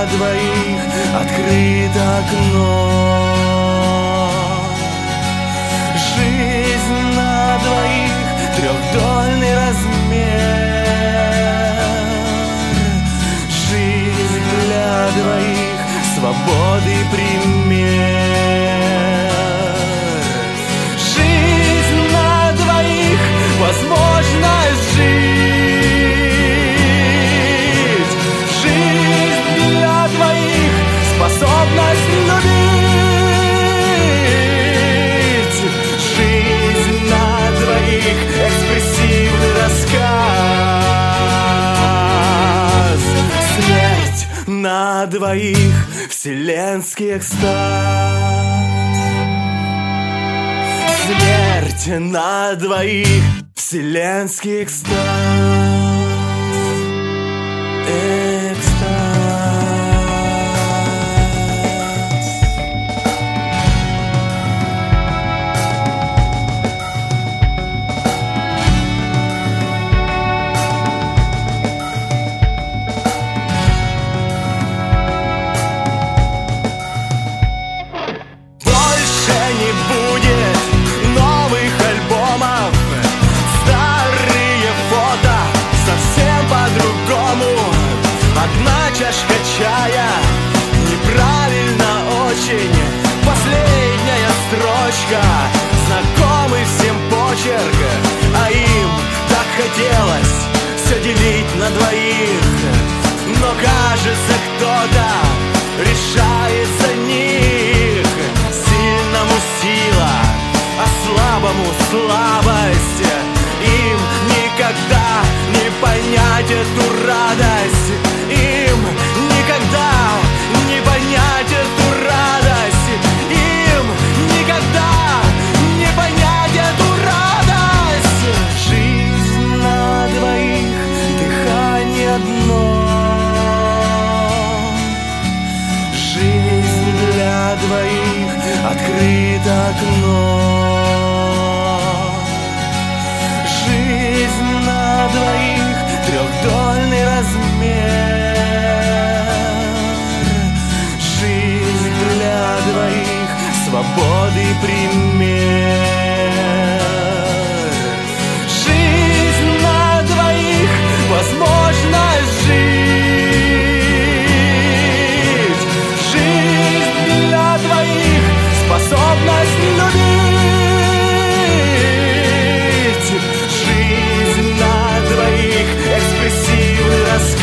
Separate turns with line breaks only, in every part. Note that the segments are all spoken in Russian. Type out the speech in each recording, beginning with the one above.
двоих, открыто окно. Жизнь на двоих, трехдольный размер. Жизнь для двоих, свободы пример. Жизнь на двоих, возможность жить. Жизнь для двоих, способность любить. Жизнь на двоих, экспрессивный рассказ. Смерть на двоих, вселенский экстаз. Смерть на двоих, вселенский экстаз. Чашка чая, неправильно очень. Последняя строчка, знакомый всем почерк. А им так хотелось все делить на двоих. Но кажется, кто-то решает за них. Сильному сила, а слабому слабость. Им никогда не понять эту радость. Им никогда не понять эту радость. Им никогда не понять эту радость. Жизнь на двоих, дыхание одно. Жизнь для двоих, открыто окно. Жизнь на двоих, трехдольный размер. Жизнь для двоих, свободы пример. Жизнь на двоих, возможность жить. Жизнь для двоих, способность любить. Жизнь на двоих, экспрессивный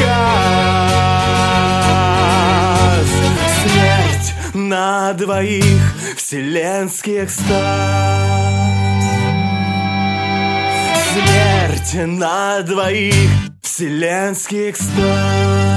рассказ. Смерть на двоих, вселенский экстаз. Смерть на двоих, вселенский экстаз.